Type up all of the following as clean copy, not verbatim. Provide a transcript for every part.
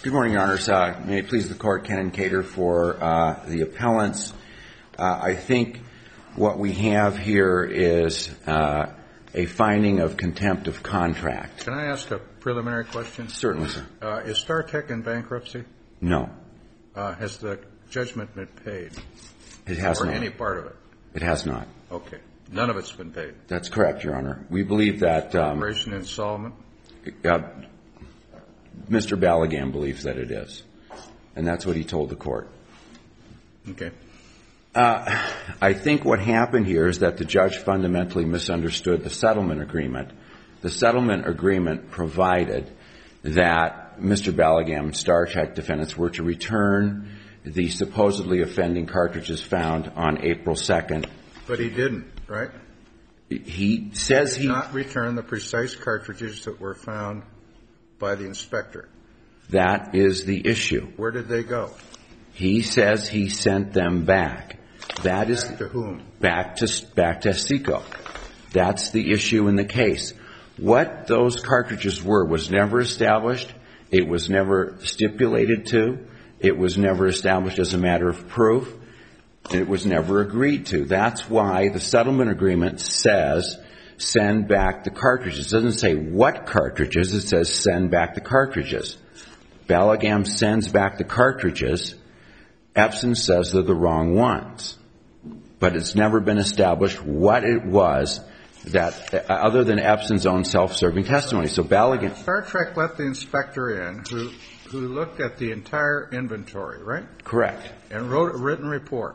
Good morning, Your Honors. May it please the Court, Ken and Cater for the appellants. I think what we have here is a finding of contempt of contract. Can I ask a preliminary question? Certainly, sir. Is StarTech in bankruptcy? No. Has the judgment been paid? It has not. Or any part of it? It has not. Okay. None of it's been paid? That's correct, Your Honor. We believe that Operation insolvent? Mr. Ballagam believes that it is, and that's what he told the Court. Okay. I think what happened here is that the judge fundamentally misunderstood the settlement agreement. The settlement agreement provided that Mr. Ballagam and StarTech defendants were to return the supposedly offending cartridges found on April 2nd. But he didn't, right? He says he... Did not return the precise cartridges that were found by the inspector. That is the issue. Where did they go? He says he sent them back. That is... Back to whom? Back to SECO. That's the issue in the case. What those cartridges were was never established. It was never stipulated to. It was never established as a matter of proof. It was never agreed to. That's why the settlement agreement says send back the cartridges. It doesn't say what cartridges. It says send back the cartridges. Ballagam sends back the cartridges. Epson says they're the wrong ones. But it's never been established what it was that, other than Epson's own self-serving testimony. So Ballagam... StarTech let the inspector in who looked at the entire inventory, right? Correct. And wrote a written report,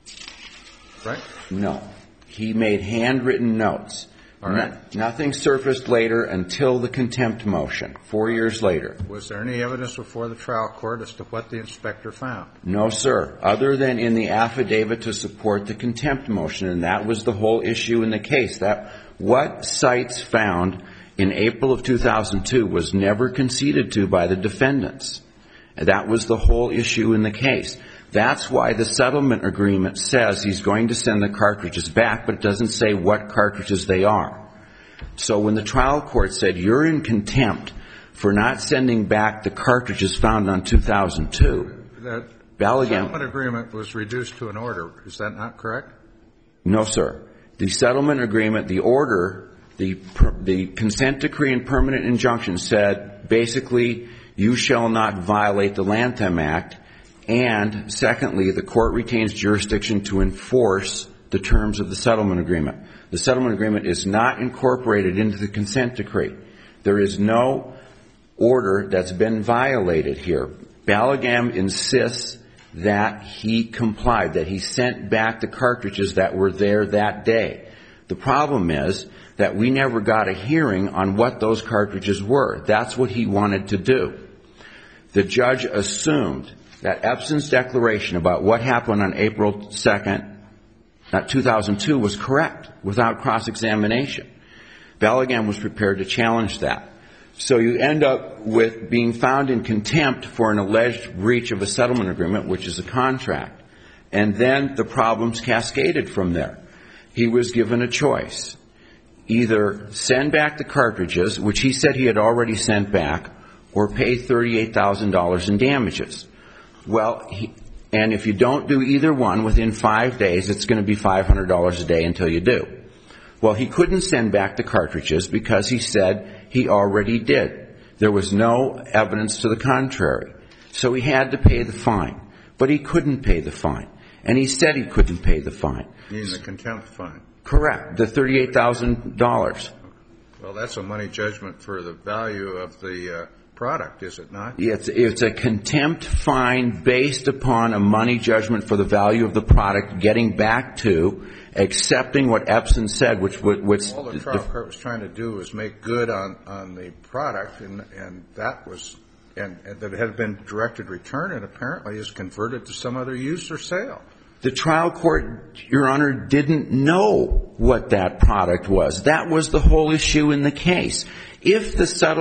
right? No. He made handwritten notes. All right. Nothing surfaced later until the contempt motion, 4 years later. Was there any evidence before the trial court as to what the inspector found? No, sir, other than in the affidavit to support the contempt motion, and that was the whole issue in the case. That what Seitz found in April of 2002 was never conceded to by the defendants. And that was the whole issue in the case. That's why the settlement agreement says he's going to send the cartridges back, but it doesn't say what cartridges they are. So when the trial court said you're in contempt for not sending back the cartridges found on 2002, that Ballagam... The settlement agreement was reduced to an order. Is that not correct? No, sir. The settlement agreement, the order, the consent decree and permanent injunction said basically you shall not violate the Lanham Act. And secondly, the court retains jurisdiction to enforce the terms of the settlement agreement. The settlement agreement is not incorporated into the consent decree. There is no order that's been violated here. Ballagam insists that he complied, that he sent back the cartridges that were there that day. The problem is that we never got a hearing on what those cartridges were. That's what he wanted to do. The judge assumed that Epson's declaration about what happened on April 2nd, 2002, was correct without cross-examination. Ballagam was prepared to challenge that. So you end up with being found in contempt for an alleged breach of a settlement agreement, which is a contract. And then the problems cascaded from there. He was given a choice. Either send back the cartridges, which he said he had already sent back, or pay $38,000 in damages. Well, and if you don't do either one within 5 days, it's going to be $500 a day until you do. Well, he couldn't send back the cartridges because he said he already did. There was no evidence to the contrary. So he had to pay the fine. But he couldn't pay the fine. And he said he couldn't pay the fine. You mean the contempt fine? Correct. The $38,000. Well, that's a money judgment for the value of the product, is it not? It's a contempt fine based upon a money judgment for the value of the product, getting back to accepting what Epson said, which all the trial court was trying to do was make good on the product, and that was and that it had been directed return, and apparently is converted to some other use or sale. The trial court, Your Honor, didn't know what that product was. That was the whole issue in the case. If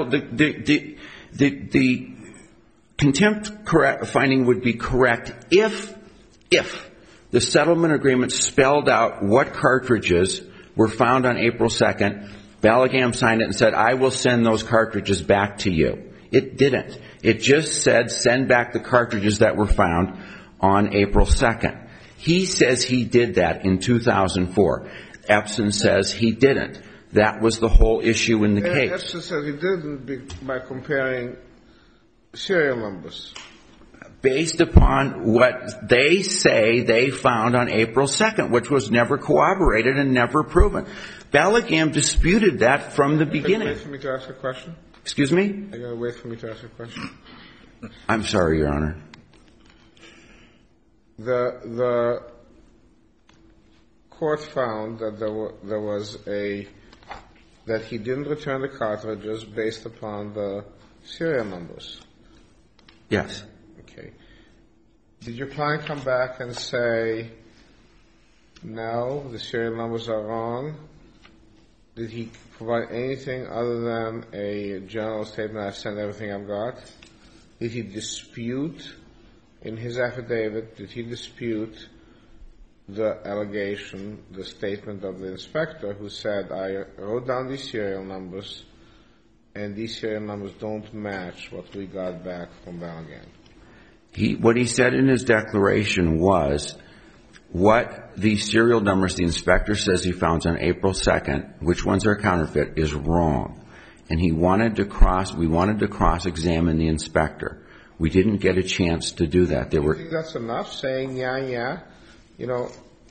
the contempt finding would be correct if the settlement agreement spelled out what cartridges were found on April 2nd, Ballagam signed it and said, I will send those cartridges back to you. It didn't. It just said send back the cartridges that were found on April 2nd. He says he did that in 2004. Epson says he didn't. That was the whole issue in the case. Epson says he didn't by comparing serial numbers. Based upon what they say they found on April 2nd, which was never corroborated and never proven. Bellagam disputed that from the beginning. Are you going to wait for me to ask a question? Excuse me? Are you going to wait for me to ask a question? I'm sorry, Your Honor. The court found that that he didn't return the cartridges based upon the serial numbers. Yes. Okay. Did your client come back and say, no, the serial numbers are wrong? Did he provide anything other than a general statement, I've sent everything I've got? Did he dispute, in his affidavit, did he dispute the allegation, the statement of the inspector who said, I wrote down these serial numbers, and these serial numbers don't match what we got back from Bellagam? What he said in his declaration was what the serial numbers the inspector says he found on April 2nd, which ones are counterfeit, is wrong. And we wanted to cross-examine the inspector. We didn't get a chance to do that. Do you think that's enough, saying, yeah? You know,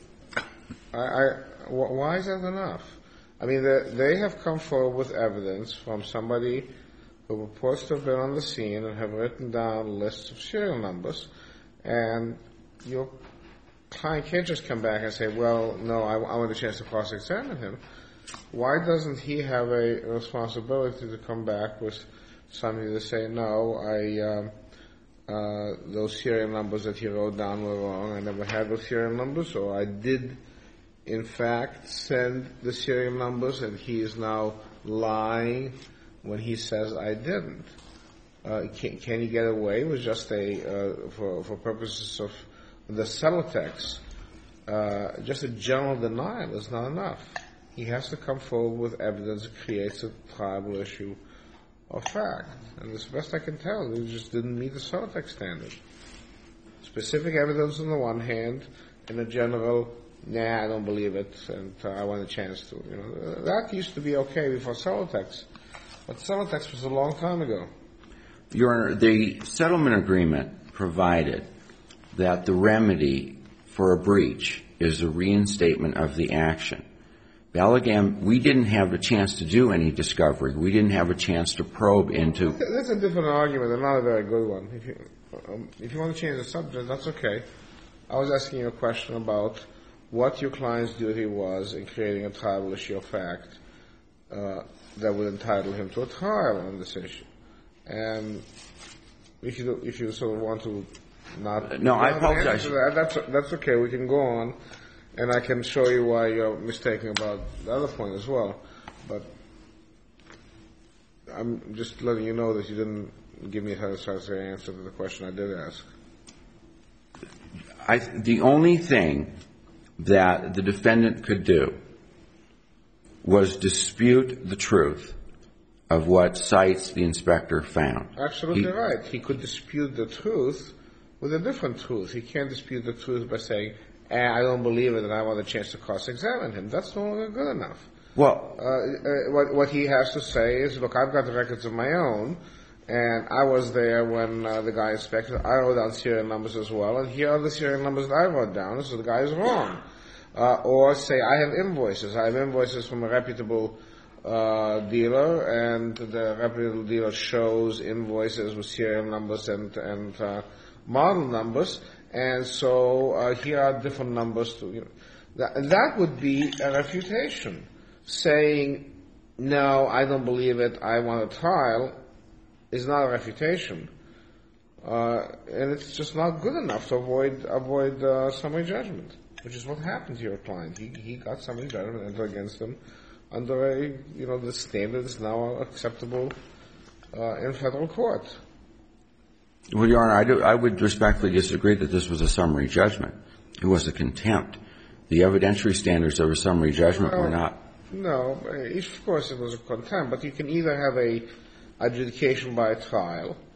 why is that enough? I mean, they have come forward with evidence from somebody who purports to have been on the scene and have written down lists of serial numbers, and your client can't just come back and say, well, no, I want a chance to cross-examine him. Why doesn't he have a responsibility to come back with something to say, no, those serial numbers that he wrote down were wrong, I never had those serial numbers, or I did, in fact, send the serial numbers, and he is now lying when he says I didn't? Can he get away with just for purposes of the Celotex, just a general denial is not enough. He has to come forward with evidence that creates a tribal issue of fact. And as best I can tell, he just didn't meet the Celotex standard. Specific evidence on the one hand, and a general, I don't believe it, and I want a chance to. You know, that used to be okay before Celotex. But Celotex was a long time ago. Your Honor, the settlement agreement provided that the remedy for a breach is a reinstatement of the action. Bellagam, we didn't have a chance to do any discovery. We didn't have a chance to probe into. That's a different argument, and not a very good one. If you want to change the subject, that's okay. I was asking you a question about what your client's duty was in creating a tribal issue of fact that would entitle him to a trial on this issue. And if you sort of want to not... No, I apologize. That's okay. We can go on, and I can show you why you're mistaken about the other point as well. But I'm just letting you know that you didn't give me a satisfactory answer to the question I did ask. The only thing that the defendant could do was dispute the truth of what sites the inspector found. Absolutely right. He could dispute the truth with a different truth. He can't dispute the truth by saying, I don't believe it and I want a chance to cross-examine him. That's no longer good enough. Well, what he has to say is, look, I've got the records of my own, and I was there when the guy inspected. I wrote down serial numbers as well, and here are the serial numbers that I wrote down, so the guy is wrong. Or say, I have invoices. I have invoices from a reputable dealer, and the reputable dealer shows invoices with serial numbers and model numbers, and so here are different numbers. That would be a refutation. Saying, no, I don't believe it, I want a trial, is not a refutation. And it's just not good enough to avoid summary judgment, which is what happened to your client. He got summary judgment entered against him under the standard is now acceptable in federal court. Well, Your Honor, I would respectfully disagree that this was a summary judgment. It was a contempt. The evidentiary standards of a summary judgment were not. No, of course it was a contempt, but you can either have a adjudication by a trial,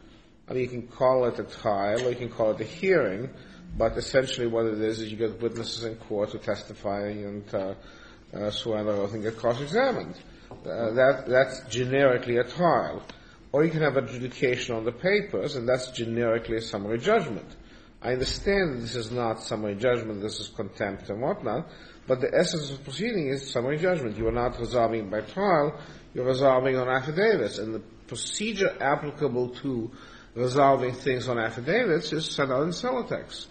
I mean, you can call it a trial or you can call it a hearing, but essentially what it is you get witnesses in court to testify and swear under oath and get cross-examined. That's generically a trial. Or you can have adjudication on the papers, and that's generically a summary judgment. I understand that this is not summary judgment, this is contempt and whatnot, but the essence of the proceeding is summary judgment. You are not resolving by trial, you're resolving on affidavits, and the procedure applicable to resolving things on affidavits is set out in Celotex.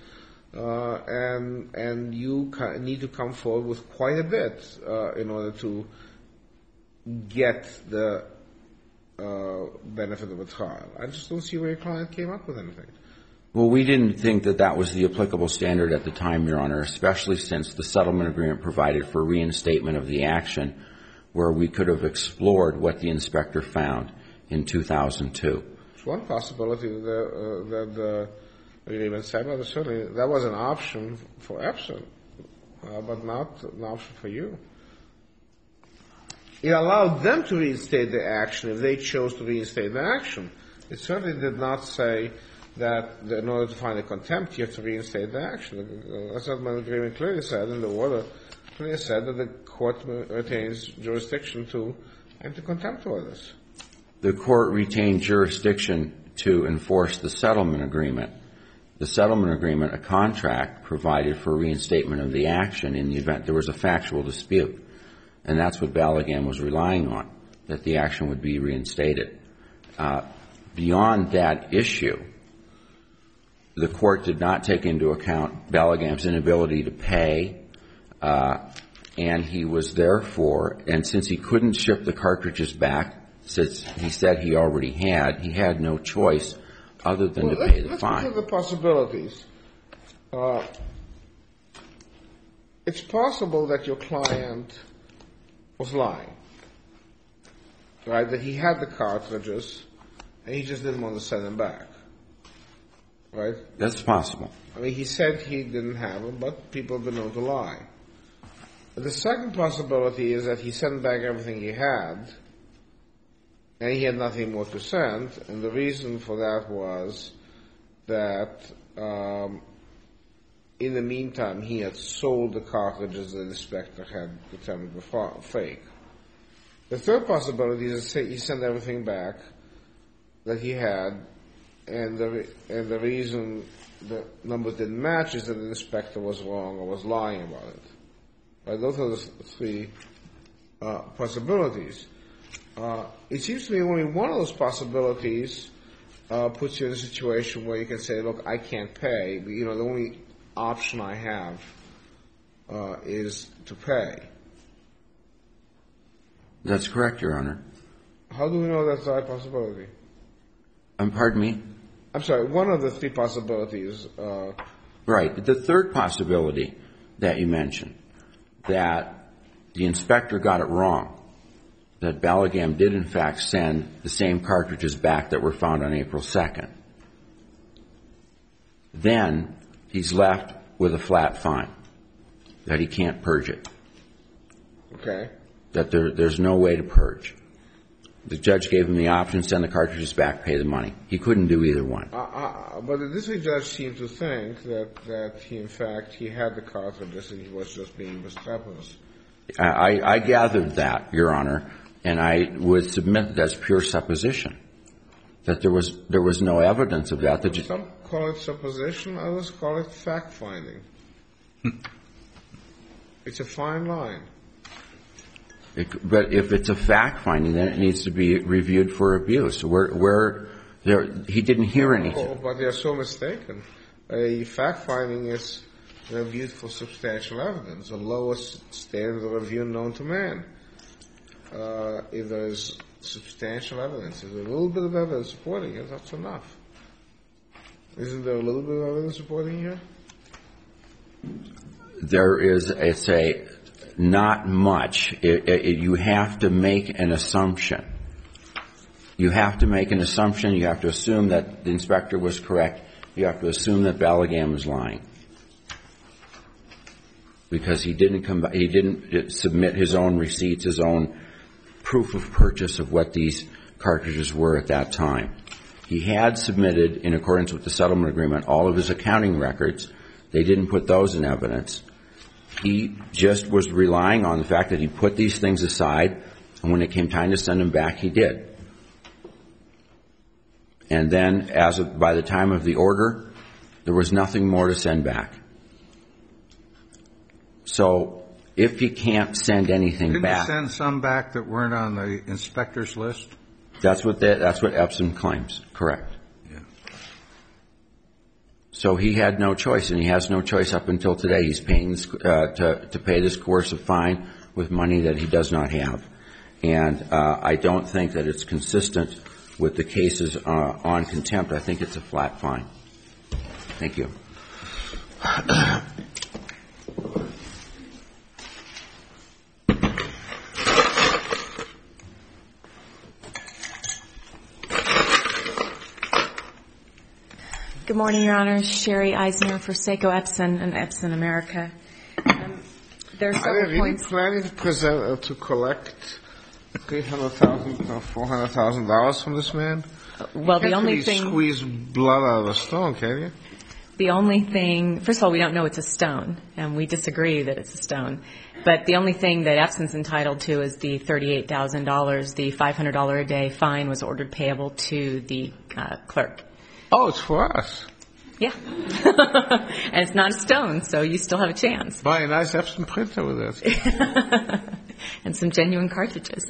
And you need to come forward with quite a bit in order to get the benefit of a trial. I just don't see where your client came up with anything. Well, we didn't think that that was the applicable standard at the time, Your Honor, especially since the settlement agreement provided for reinstatement of the action, where we could have explored what the inspector found in 2002. It's one possibility that the agreement said, but certainly that was an option for Epson, but not an option for you. It allowed them to reinstate the action if they chose to reinstate the action. It certainly did not say that in order to find a contempt, you have to reinstate the action. The settlement agreement clearly said, in the order, clearly said that the court retains jurisdiction to enter contempt orders. The court retained jurisdiction to enforce the settlement agreement. The settlement agreement, a contract, provided for reinstatement of the action in the event there was a factual dispute. And that's what Ballaghan was relying on, that the action would be reinstated. Beyond that issue, the court did not take into account Ballaghan's inability to pay, and he was therefore, and since he couldn't ship the cartridges back, since he said he already had, he had no choice other than to pay the fine. Let's look at the possibilities. It's possible that your client was lying, right? That he had the cartridges and he just didn't want to send them back, right? That's possible. I mean, he said he didn't have them, but people have been known to lie. The second possibility is that he sent back everything he had and he had nothing more to send, and the reason for that was that in the meantime, he had sold the cartridges that the inspector had determined were fake. The third possibility is that he sent everything back that he had, and the reason the numbers didn't match is that the inspector was wrong or was lying about it. Right? Those are the three possibilities. It seems to me only one of those possibilities puts you in a situation where you can say, look, I can't pay. You know, the only option I have is to pay. That's correct, Your Honor. How do we know that's the right possibility? Pardon me? I'm sorry, one of the three possibilities. Right. The third possibility that you mentioned, that the inspector got it wrong, that Ballaghan did in fact send the same cartridges back that were found on April 2nd. Then he's left with a flat fine, that he can't purge it. Okay. That there's no way to purge. The judge gave him the option, send the cartridges back, pay the money. He couldn't do either one. But the district judge seemed to think that he, in fact, he had the cartridges and he was just being mischievous. I gathered that, Your Honor, and I would submit that's pure supposition, that there was no evidence of that. Some call it supposition, others call it fact-finding. It's a fine line. But if it's a fact-finding, then it needs to be reviewed for abuse. He didn't hear anything. Oh, but they're so mistaken. A fact-finding is reviewed for substantial evidence, the lowest standard of review known to man. If there's substantial evidence, if there's a little bit of evidence supporting it, that's enough. Isn't there a little bit of evidence supporting it? There is, not much. You have to make an assumption. You have to make an assumption. You have to assume that the inspector was correct. You have to assume that Ballaghan was lying, because he didn't submit his own receipts, his own proof of purchase of what these cartridges were at that time. He had submitted, in accordance with the settlement agreement, all of his accounting records. They didn't put those in evidence. He just was relying on the fact that he put these things aside, and when it came time to send them back, he did. And then, by the time of the order, there was nothing more to send back. So, if he can't send anything back... Didn't he send some back that weren't on the inspector's list? That's what Epson claims, correct. Yeah. So he had no choice, and he has no choice up until today. He's paying this, to pay this coercive fine with money that he does not have. And I don't think that it's consistent with the cases on contempt. I think it's a flat fine. Thank you. Good morning, Your Honor. Sherry Eisner for Seiko Epson and Epson America. There are several points. Are you planning to collect $300,000 or $400,000 from this man? Well, the only you thing... can't really squeeze blood out of a stone, can you? The only thing... First of all, we don't know it's a stone, and we disagree that it's a stone. But the only thing that Epson's entitled to is the $38,000. The $500 a day fine was ordered payable to the clerk. Oh, it's for us. Yeah. And it's not a stone, so you still have a chance. Buy a nice Epson printer with it. And some genuine cartridges.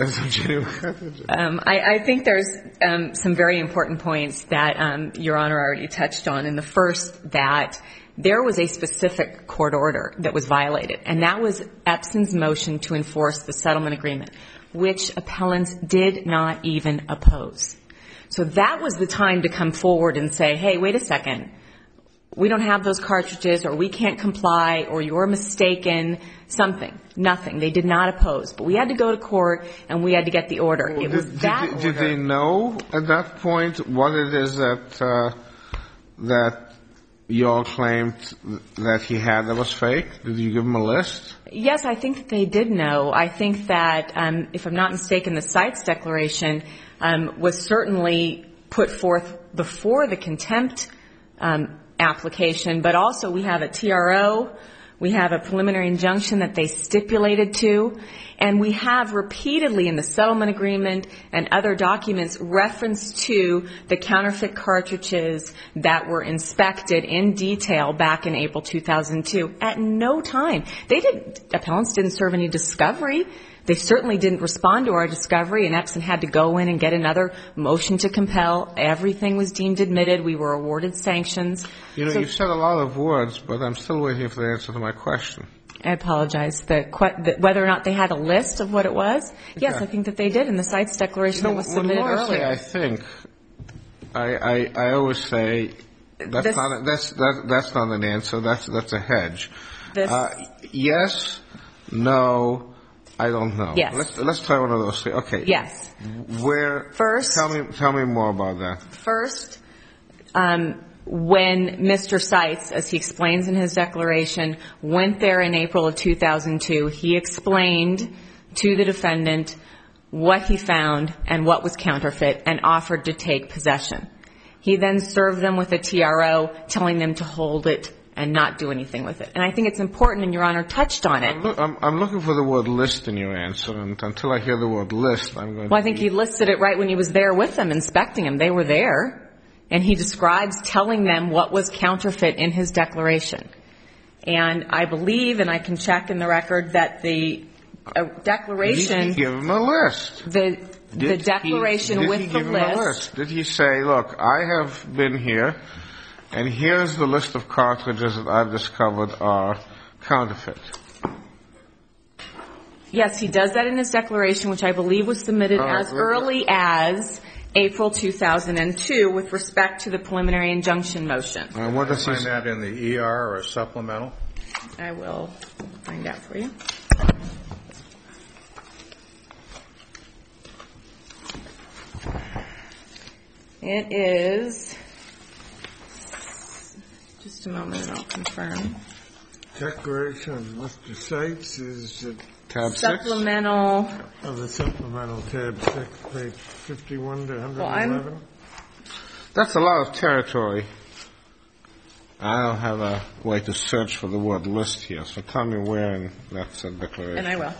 I I think there's some very important points that Your Honor already touched on. And the first, that there was a specific court order that was violated, and that was Epson's motion to enforce the settlement agreement, which appellants did not even oppose. So that was the time to come forward and say, hey, wait a second, we don't have those cartridges, or we can't comply, or you're mistaken, something, nothing. They did not oppose. But we had to go to court, and we had to get the order. It was that order. Did they know at that point what it is that you all claimed that he had that was fake? Did you give them a list? Yes, I think that they did know. I think that, if I'm not mistaken, the Cites Declaration was certainly put forth before the contempt application, but also we have a TRO, we have a preliminary injunction that they stipulated to, and we have repeatedly in the settlement agreement and other documents reference to the counterfeit cartridges that were inspected in detail back in April 2002. At no time. Appellants didn't serve any discovery. They certainly didn't respond to our discovery, and Epson had to go in and get another motion to compel. Everything was deemed admitted. We were awarded sanctions. You know, you've said a lot of words, but I'm still waiting for the answer to my question. I apologize. Whether or not they had a list of what it was, yes, I think that they did in the Cites Declaration that was submitted earlier. I think, I always say that's not an answer. That's a hedge. Yes, no. I don't know. Yes. Let's try one of those three. Okay. Yes. First, tell me more about that. First, when Mr. Cites, as he explains in his declaration, went there in April of 2002, he explained to the defendant what he found and what was counterfeit and offered to take possession. He then served them with a TRO, telling them to hold it and not do anything with it. And I think it's important, and Your Honor touched on it. I'm looking for the word list in your answer, and until I hear the word list, I'm going to... Well, I think he listed it right when he was there with them, inspecting them. They were there. And he describes telling them what was counterfeit in his declaration. And I believe, and I can check in the record, that the declaration... Did he give him a list? The declaration with the list... Did he say, look, I have been here, and here's the list of cartridges that I've discovered are counterfeit? Yes, he does that in his declaration, which I believe was submitted as early as April 2002 with respect to the preliminary injunction motion. What does he find that in the ER or a supplemental? I will find out for you. It is... Just a moment, and I'll confirm. Declaration of Mr. Cites is tab 6? Supplemental. Of the supplemental tab 6, page 51 to 111. That's a lot of territory. I don't have a way to search for the word list here, so tell me where in that declaration. And I will.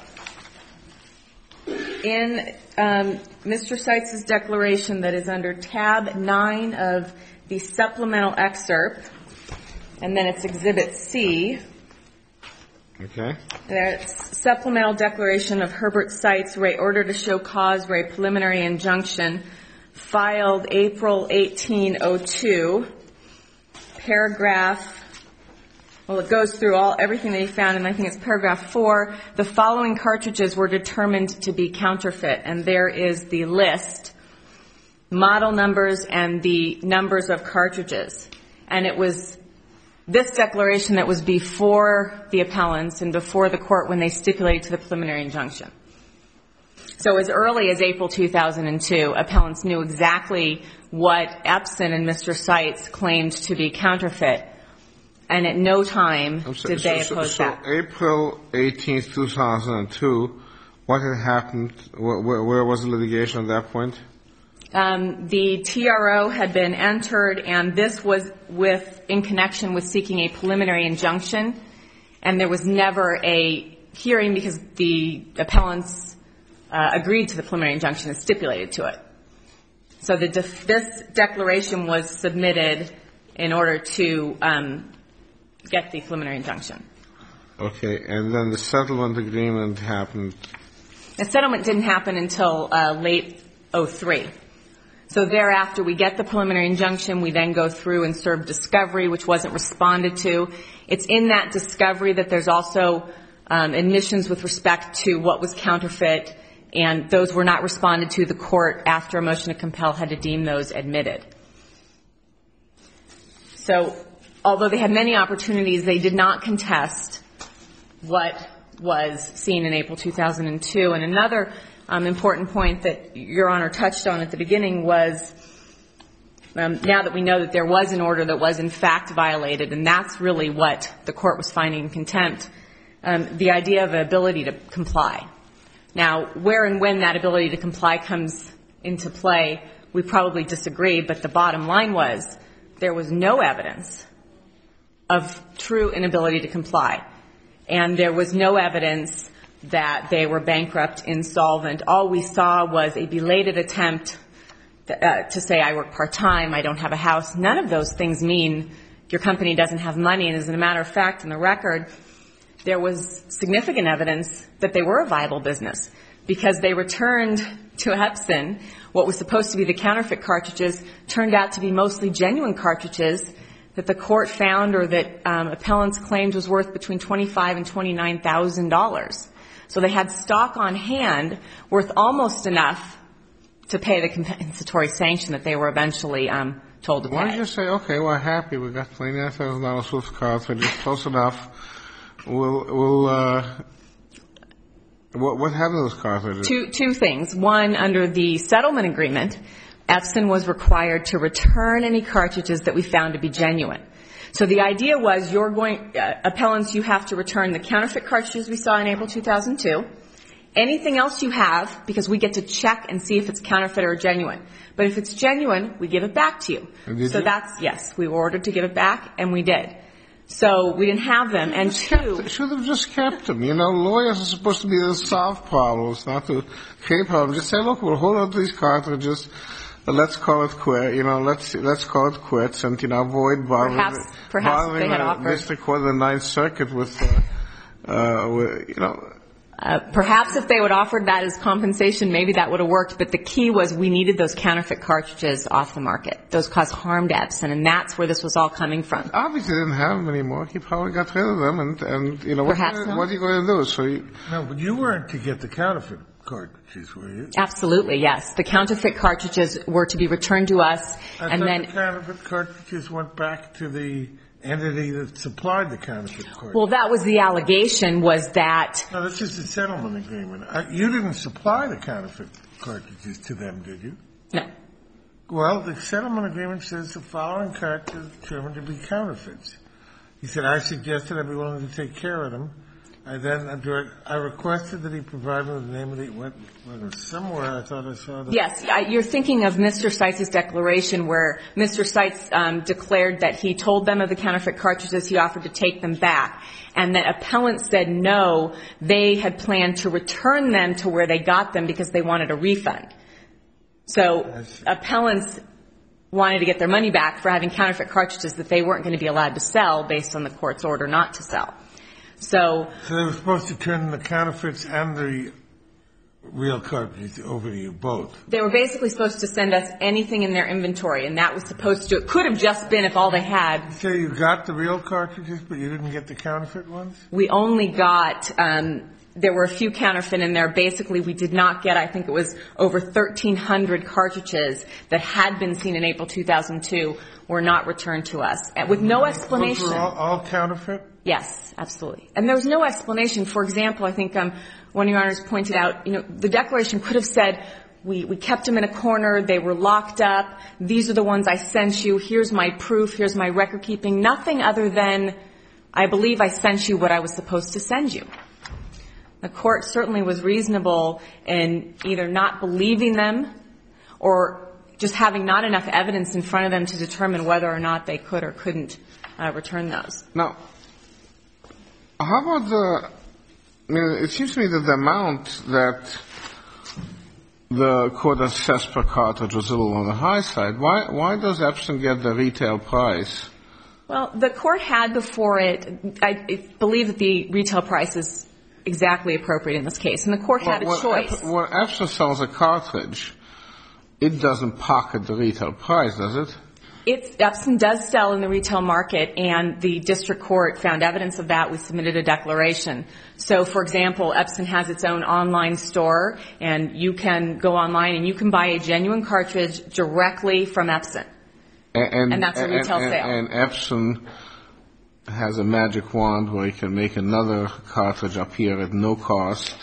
In Mr. Seitz' declaration that is under tab 9 of the supplemental excerpt, and then it's Exhibit C. Okay. There's supplemental declaration of Herbert Seitz, order to show cause, preliminary injunction, filed April 1802. Paragraph, well, it goes through everything that he found, and I think it's paragraph 4. The following cartridges were determined to be counterfeit, and there is the list, model numbers, and the numbers of cartridges. And it was this declaration that was before the appellants and before the court when they stipulated to the preliminary injunction. So as early as April 2002, appellants knew exactly what Epson and Mr. Seitz claimed to be counterfeit, and at no time did they oppose that. So April 18th, 2002, what had happened? Where was the litigation at that point? The TRO had been entered, and this was in connection with seeking a preliminary injunction, and there was never a hearing because the appellants agreed to the preliminary injunction and stipulated to it. So this declaration was submitted in order to get the preliminary injunction. Okay, and then the settlement agreement happened. The settlement didn't happen until late 2003. So thereafter, we get the preliminary injunction. We then go through and serve discovery, which wasn't responded to. It's in that discovery that there's also admissions with respect to what was counterfeit, and those were not responded to. The court, after a motion to compel, had to deem those admitted. So although they had many opportunities, they did not contest what was seen in April 2002. And another important point that Your Honor touched on at the beginning was, now that we know that there was an order that was in fact violated, and that's really what the court was finding in contempt, the idea of ability to comply. Now, where and when that ability to comply comes into play, we probably disagree, but the bottom line was there was no evidence of true inability to comply. And there was no evidence that they were bankrupt, insolvent. All we saw was a belated attempt to say, I work part-time, I don't have a house. None of those things mean your company doesn't have money. And as a matter of fact, in the record, there was significant evidence that they were a viable business because they returned to Epson what was supposed to be the counterfeit cartridges, turned out to be mostly genuine cartridges that the court found or that appellants claimed was worth between $25,000 and $29,000. So they had stock on hand worth almost enough to pay the compensatory sanction that they were eventually told to pay. Why don't you say, okay, we're happy, we got $29,000 worth of cartridges, close enough. What happened to those cartridges? Two things. One, under the settlement agreement, Epson was required to return any cartridges that we found to be genuine. So the idea was appellants, you have to return the counterfeit cartridges we saw in April 2002. Anything else you have, because we get to check and see if it's counterfeit or genuine. But if it's genuine, we give it back to you. Yes, we were ordered to give it back, and we did. So we didn't have them. And two, should have just kept them. You know, lawyers are supposed to be to solve problems, not to create problems. Just say, look, we'll hold on to these cartridges. Let's call it quit. You know, let's call it quits, and avoid bothering they had offered District Court of the Ninth Circuit with perhaps if they would offered that as compensation, maybe that would have worked. But the key was we needed those counterfeit cartridges off the market. Those caused harm to Epson, and that's where this was all coming from. Obviously, didn't have them anymore. He probably got rid of them, and you know, what are you going to do? So no, but you weren't to get the counterfeit cartridges, were you? Absolutely, yes. The counterfeit cartridges were to be returned to us, and then the counterfeit cartridges went back to the entity that supplied the counterfeit cartridges. Well, that was the allegation, was that... No, this is a settlement agreement. You didn't supply the counterfeit cartridges to them, did you? No. Well, the settlement agreement says the following cartridges determined to be counterfeits. He said, I suggested I'd be willing to take care of them I requested that he provide me with the name of the, went somewhere I thought I saw that. Yes, you're thinking of Mr. Seitz' declaration where Mr. Seitz declared that he told them of the counterfeit cartridges, he offered to take them back, and that appellants said no, they had planned to return them to where they got them because they wanted a refund. So appellants wanted to get their money back for having counterfeit cartridges that they weren't going to be allowed to sell based on the court's order not to sell. So they were supposed to turn the counterfeits and the real cartridges over to you both. They were basically supposed to send us anything in their inventory, and that was supposed to, it could have just been if all they had. So you got the real cartridges, but you didn't get the counterfeit ones? We only got, there were a few counterfeit in there. Basically, we did not get, I think it was over 1,300 cartridges that had been seen in April 2002 were not returned to us, with no explanation. Those were all counterfeit? Yes, absolutely. And there was no explanation. For example, I think one of your honors pointed out, the declaration could have said, we kept them in a corner, they were locked up, these are the ones I sent you, here's my proof, here's my record keeping. Nothing other than, I believe I sent you what I was supposed to send you. The court certainly was reasonable in either not believing them or just having not enough evidence in front of them to determine whether or not they could or couldn't return those. Now, how about it seems to me that the amount that the court assessed per cartridge was a little on the high side. Why does Epson get the retail price? Well, the court had before it, I believe that the retail price is exactly appropriate in this case, and the court had a choice. When Epson sells a cartridge, it doesn't pocket the retail price, does it? Epson does sell in the retail market, and the district court found evidence of that. We submitted a declaration. So, for example, Epson has its own online store, and you can go online and you can buy a genuine cartridge directly from Epson. And that's a retail sale. And Epson has a magic wand where you can make another cartridge appear at no cost,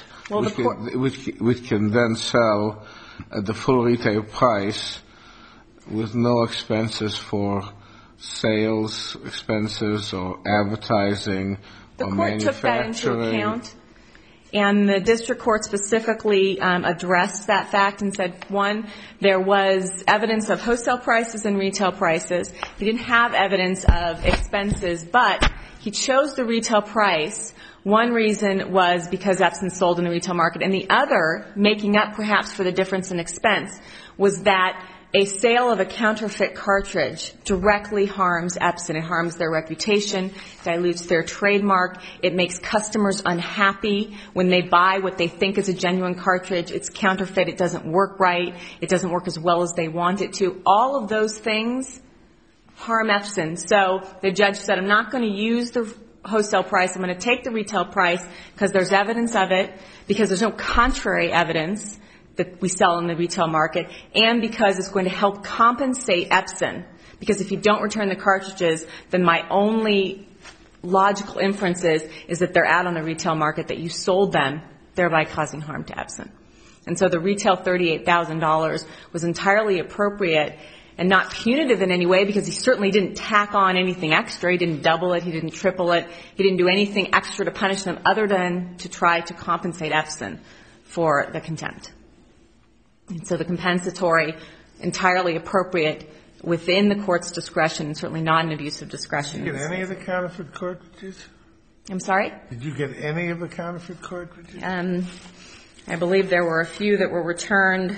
which can then sell at the full retail price with no expenses for sales expenses or advertising or manufacturing. The court took that into account, and the district court specifically addressed that fact and said, one, there was evidence of wholesale prices and retail prices. He didn't have evidence of expenses, but he chose the retail price. One reason was because Epson sold in the retail market, and the other, making up perhaps for the difference in expense, was that a sale of a counterfeit cartridge directly harms Epson. It harms their reputation, dilutes their trademark. It makes customers unhappy when they buy what they think is a genuine cartridge. It's counterfeit. It doesn't work right. It doesn't work as well as they want it to. All of those things harm Epson. So the judge said, I'm not going to use the wholesale price. I'm going to take the retail price because there's evidence of it, because there's no contrary evidence that we sell in the retail market, and because it's going to help compensate Epson. Because if you don't return the cartridges, then my only logical inference is that they're out on the retail market, that you sold them, thereby causing harm to Epson. And so the retail $38,000 was entirely appropriate and not punitive in any way, because he certainly didn't tack on anything extra. He didn't double it. He didn't triple it. He didn't do anything extra to punish them other than to try to compensate Epson for the contempt. And so the compensatory, entirely appropriate within the court's discretion, and certainly not an abuse of discretion. Did you get any of the counterfeit cartridges? I'm sorry? Did you get any of the counterfeit cartridges? I believe there were a few that were returned,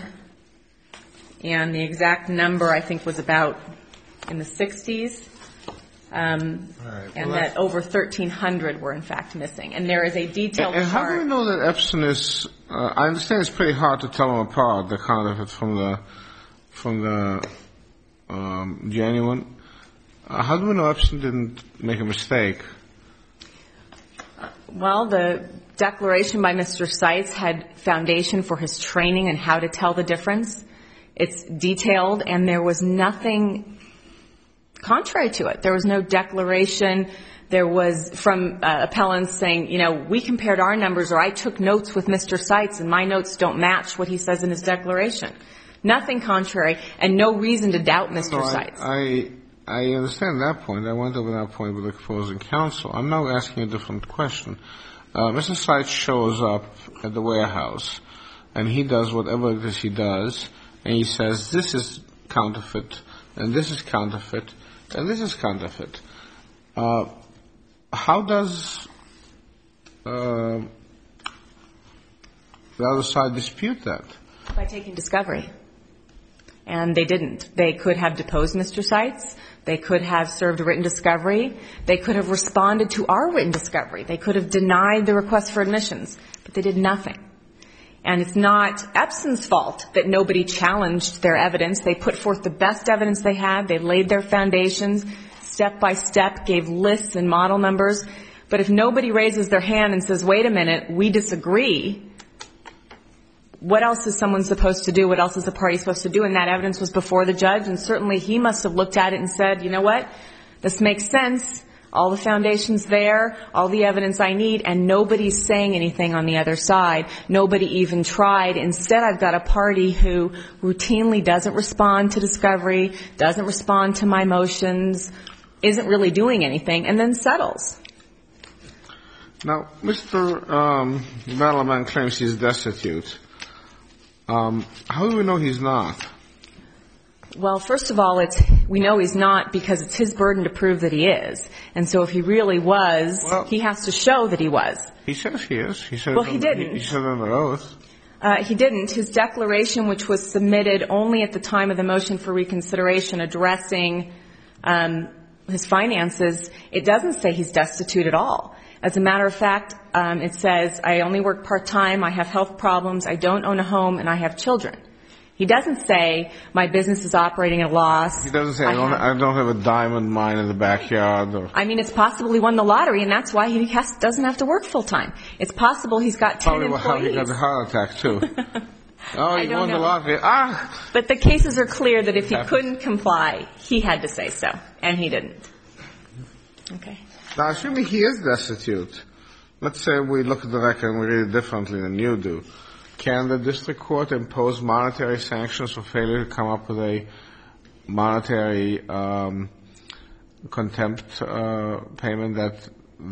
and the exact number, I think, was about in the 60s. And that over 1,300 were in fact missing. And there is a detailed chart. And how do we know that Epson is? I understand it's pretty hard to tell them apart, the counterfeit from the genuine. How do we know Epson didn't make a mistake? Well, the declaration by Mr. Seitz had foundation for his training and how to tell the difference. It's detailed, and there was nothing contrary to it. There was no declaration. There was from appellants saying, we compared our numbers, or I took notes with Mr. Seitz, and my notes don't match what he says in his declaration. Nothing contrary, and no reason to doubt Mr. Seitz. I understand that point. I went over that point with the opposing counsel. I'm now asking a different question. Mr. Seitz shows up at the warehouse, and he does whatever it is he does, and he says, this is counterfeit, and this is counterfeit, and this is counterfeit. How does the other side dispute that? By taking discovery. And they didn't. They could have deposed Mr. Seitz. They could have served a written discovery. They could have responded to our written discovery. They could have denied the request for admissions. But they did nothing. And it's not Epson's fault that nobody challenged their evidence. They put forth the best evidence they had. They laid their foundations step by step, gave lists and model numbers. But if nobody raises their hand and says, wait a minute, we disagree, what else is someone supposed to do? What else is a party supposed to do? And that evidence was before the judge, and certainly he must have looked at it and said, you know what, this makes sense. All the foundation's there, all the evidence I need, and nobody's saying anything on the other side. Nobody even tried. Instead, I've got a party who routinely doesn't respond to discovery, doesn't respond to my motions, isn't really doing anything, and then settles. Now, Mr. Battleman claims he's destitute. How do we know he's not? Well, first of all, we know he's not because it's his burden to prove that he is. And so if he really was, he has to show that he was. He says he is. He said well, he didn't. He said under oath. He didn't. His declaration, which was submitted only at the time of the motion for reconsideration addressing his finances, it doesn't say he's destitute at all. As a matter of fact, it says, I only work part-time, I have health problems, I don't own a home, and I have children. He doesn't say, my business is operating at a loss. He doesn't say, I don't have a diamond mine in the backyard. Or I mean, it's possible he won the lottery, and that's why he doesn't have to work full-time. It's possible he's got 10 probably employees. Probably how he got a heart attack, too. Oh, he won the lottery. But the cases are clear that if he couldn't comply, he had to say so, and he didn't. Okay. Now, assuming he is destitute, let's say we look at the record and we read it differently than you do. Can the district court impose monetary sanctions for failure to come up with a monetary contempt payment that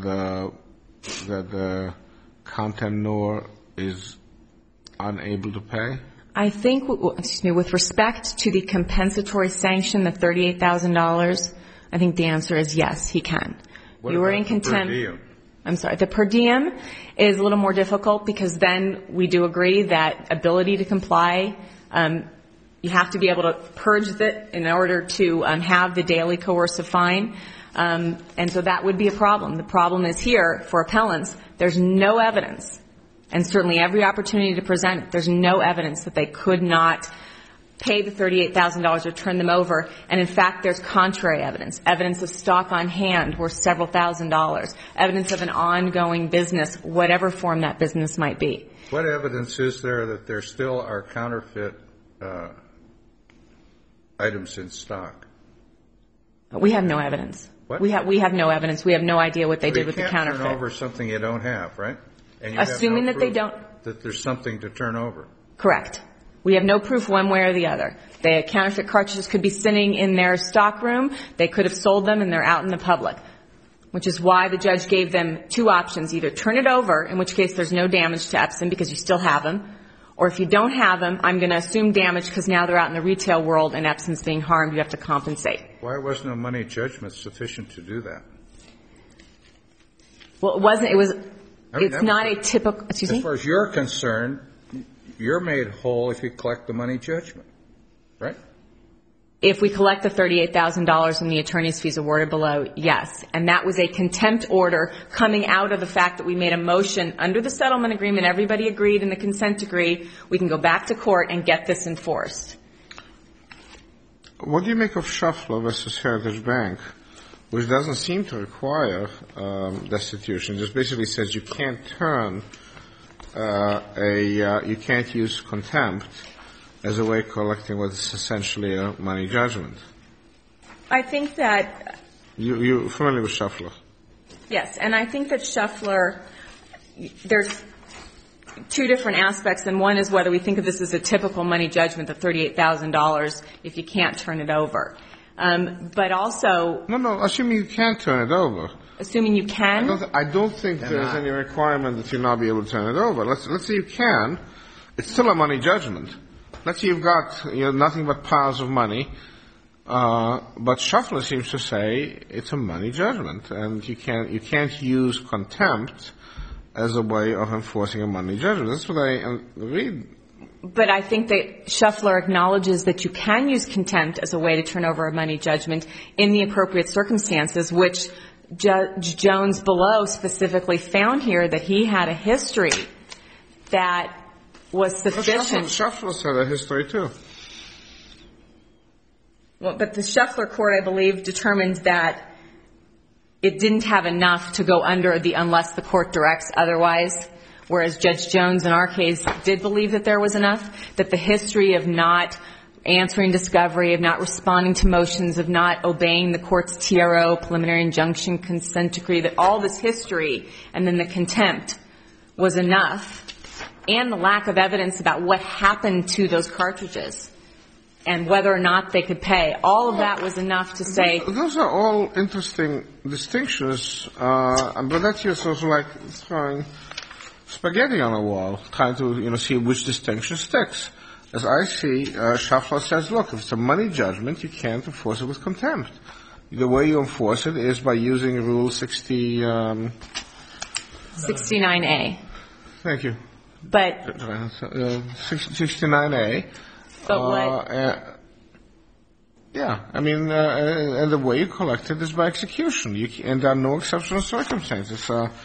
the contemnor is unable to pay? I think, with respect to the compensatory sanction, the $38,000, I think the answer is yes, he can. What you were about in contempt. The per diem? I'm sorry. The per diem is a little more difficult because then we do agree that ability to comply, you have to be able to purge it in order to have the daily coercive fine. And so that would be a problem. The problem is here for appellants, there's no evidence, and certainly every opportunity to present it, there's no evidence that they could not pay the $38,000 or turn them over. And in fact, there's contrary evidence. Evidence of stock on hand worth several $1,000s. Evidence of an ongoing business, whatever form that business might be. What evidence is there that there still are counterfeit items in stock? We have no evidence. What? We have no evidence. We have no idea what they did with the counterfeit. You can't turn over something you don't have, right? And you assuming have no that they proof don't. That there's something to turn over. Correct. We have no proof one way or the other. The counterfeit cartridges could be sitting in their stock room. They could have sold them and they're out in the public, which is why the judge gave them two options. Either turn it over, in which case there's no damage to Epson because you still have them, or if you don't have them, I'm going to assume damage because now they're out in the retail world and Epson's being harmed. You have to compensate. Why wasn't a money judgment sufficient to do that? Well, it wasn't. It's not a typical. Excuse me? As far as you're concerned, you're made whole if you collect the money judgment, right? If we collect the $38,000 and the attorney's fees awarded below, yes. And that was a contempt order coming out of the fact that we made a motion under the settlement agreement. Everybody agreed in the consent decree. We can go back to court and get this enforced. What do you make of Shuffler versus Heritage Bank, which doesn't seem to require destitution? Just basically says you can't turn you can't use contempt as a way of collecting what is essentially a money judgment. I think that you're familiar with Shuffler. Yes, and I think that Shuffler, there's two different aspects, and one is whether we think of this as a typical money judgment, the $38,000, if you can't turn it over. But also... No, assuming you can't turn it over. assuming you can. I don't think there's any requirement that you not be able to turn it over. Let's say you can. It's still a money judgment. Let's say you've got nothing but piles of money, but Shuffler seems to say it's a money judgment, and you can't use contempt as a way of enforcing a money judgment. That's what I read. But I think that Shuffler acknowledges that you can use contempt as a way to turn over a money judgment in the appropriate circumstances, which Judge Jones below specifically found here that he had a history that was sufficient. Shuffler had a history too. Well, but the Shuffler court, I believe, determined that it didn't have enough to go under the unless the court directs otherwise, whereas Judge Jones in our case did believe that there was enough, that the history of not answering discovery, of not responding to motions, of not obeying the court's TRO, preliminary injunction, consent decree, that all this history and then the contempt was enough, and the lack of evidence about what happened to those cartridges and whether or not they could pay. All of that was enough to say. Those are all interesting distinctions, but that's just sort of like throwing spaghetti on a wall, trying to see which distinction sticks. As I see, Shuffler says, look, if it's a money judgment, you can't enforce it with contempt. The way you enforce it is by using Rule 69A. Thank you. But 69A. But what? Yeah, I mean, and the way you collect it is by execution. And there are no exceptional circumstances.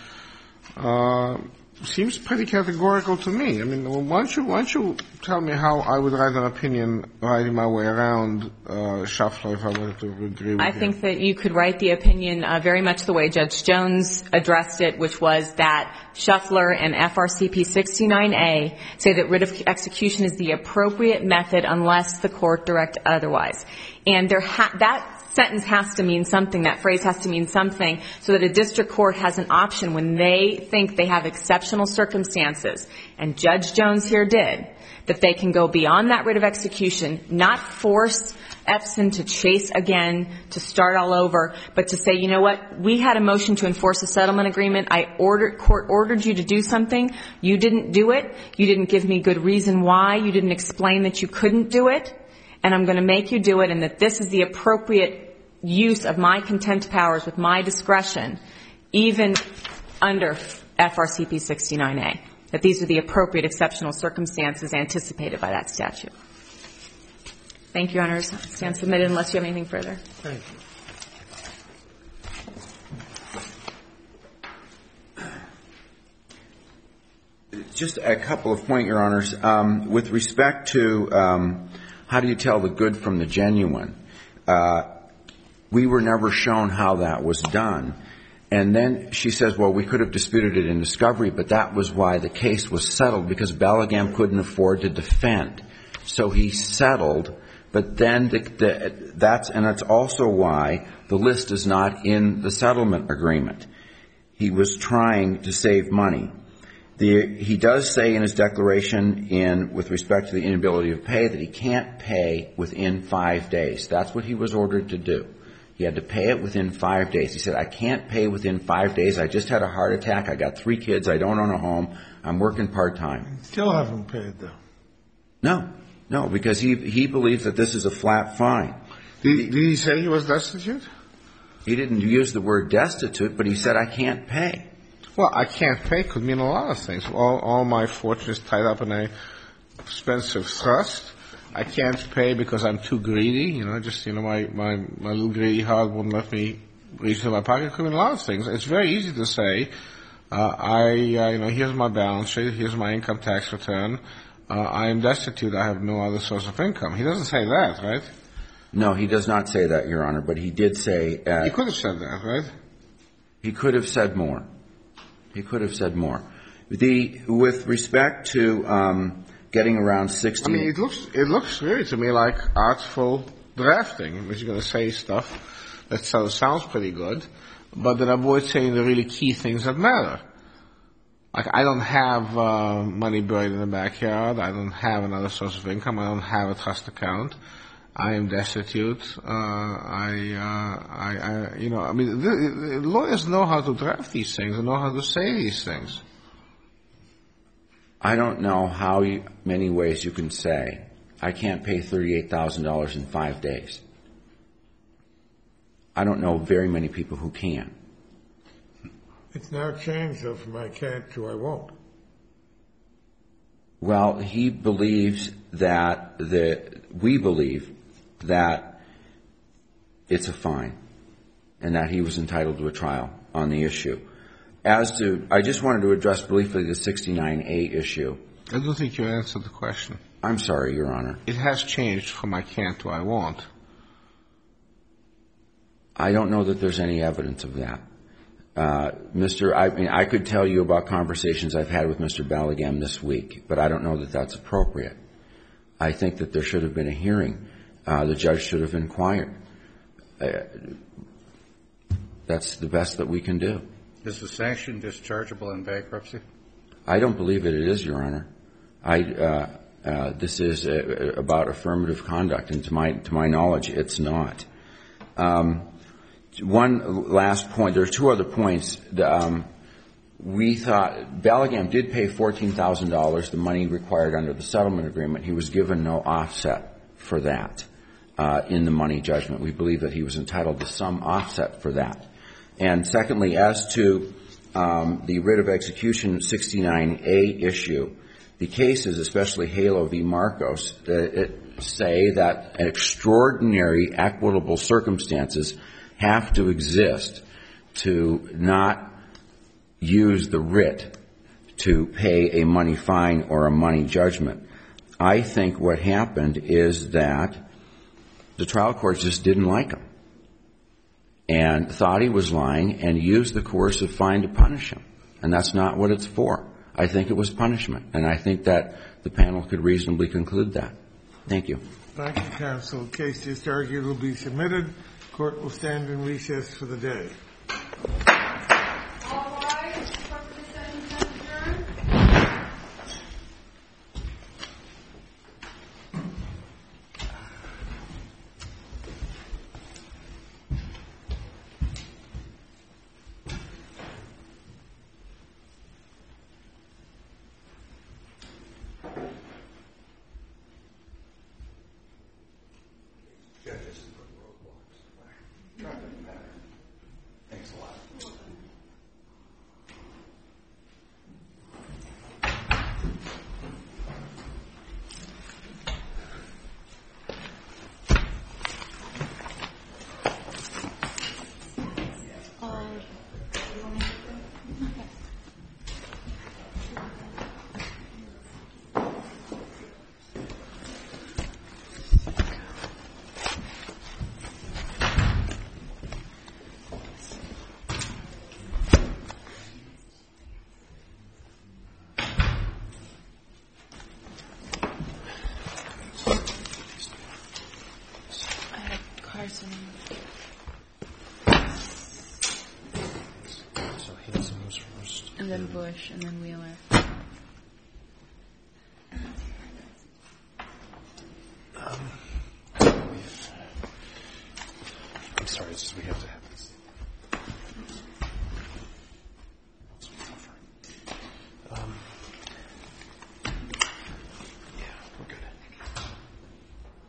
Seems pretty categorical to me. I mean, why don't you tell me how I would write an opinion writing my way around Shuffler if I were to agree with you? I think that you could write the opinion very much the way Judge Jones addressed it, which was that Shuffler and FRCP 69A say that writ of execution is the appropriate method unless the court direct otherwise. And that sentence has to mean something, that phrase has to mean something, so that a district court has an option when they think they have exceptional circumstances, and Judge Jones here did, that they can go beyond that writ of execution, not force Epson to chase again, to start all over, but to say, you know what, we had a motion to enforce a settlement agreement, court ordered you to do something, you didn't do it, you didn't give me good reason why, you didn't explain that you couldn't do it, and I'm going to make you do it, and that this is the appropriate use of my contempt powers with my discretion, even under FRCP 69A, that these are the appropriate exceptional circumstances anticipated by that statute. Thank you, Your Honors. I stand submitted unless you have anything further. Thank you. Just a couple of points, Your Honors. With respect to how do you tell the good from the genuine, we were never shown how that was done. And then she says, well, we could have disputed it in discovery, but that was why the case was settled, because Bellingham couldn't afford to defend. So he settled, but then that's also why the list is not in the settlement agreement. He was trying to save money. He does say in his declaration with respect to the inability to pay that he can't pay within 5 days. That's what he was ordered to do. He had to pay it within 5 days. He said, I can't pay within 5 days. I just had a heart attack. I got 3 kids. I don't own a home. I'm working part-time. Still haven't paid, though. No, because he believes that this is a flat fine. Did he say he was destitute? He didn't use the word destitute, but he said, I can't pay. Well, I can't pay could mean a lot of things. All my fortune is tied up in a expensive trust. I can't pay because I'm too greedy. My little greedy heart won't let me reach into my pocket. It could mean a lot of things. It's very easy to say, here's my balance sheet, here's my income tax return. I am destitute. I have no other source of income. He doesn't say that, right? No, he does not say that, Your Honor, but he did say... he could have said that, right? He could have said more. With respect to getting around 60... I mean, it looks really to me like artful drafting, which is going to say stuff that sounds pretty good, but that avoids saying the really key things that matter. Like, I don't have money buried in the backyard. I don't have another source of income. I don't have a trust account. I am destitute. Lawyers know how to draft these things and know how to say these things. I don't know how many ways you can say, I can't pay $38,000 in 5 days. I don't know very many people who can. It's now changed, though, from I can't to I won't. Well, he believes that we believe that it's a fine and that he was entitled to a trial on the issue. I just wanted to address briefly the 69A issue. I don't think you answered the question. I'm sorry, Your Honor. It has changed from I can't to I won't. I don't know that there's any evidence of that. I could tell you about conversations I've had with Mr. Ballagam this week, but I don't know that that's appropriate. I think that there should have been a hearing. The judge should have inquired. That's the best that we can do. Is the sanction dischargeable in bankruptcy? I don't believe it is, Your Honor. This is about affirmative conduct, and to my knowledge, it's not. One last point. There are two other points. We thought Ballagam did pay $14,000, the money required under the settlement agreement. He was given no offset for that in the money judgment. We believe that he was entitled to some offset for that. And secondly, as to the writ of execution 69A issue, the cases, especially Halo v. Marcos, say that extraordinary equitable circumstances have to exist to not use the writ to pay a money fine or a money judgment. I think what happened is that the trial court just didn't like him and thought he was lying and used the coercive fine to punish him. And that's not what it's for. I think it was punishment. And I think that the panel could reasonably conclude that. Thank you. Thank you, counsel. The case just argued will be submitted. Court will stand in recess for the day. All rise. Court is adjourned. Thanks a lot. And then Bush, and then Wheeler. I'm sorry, we have to have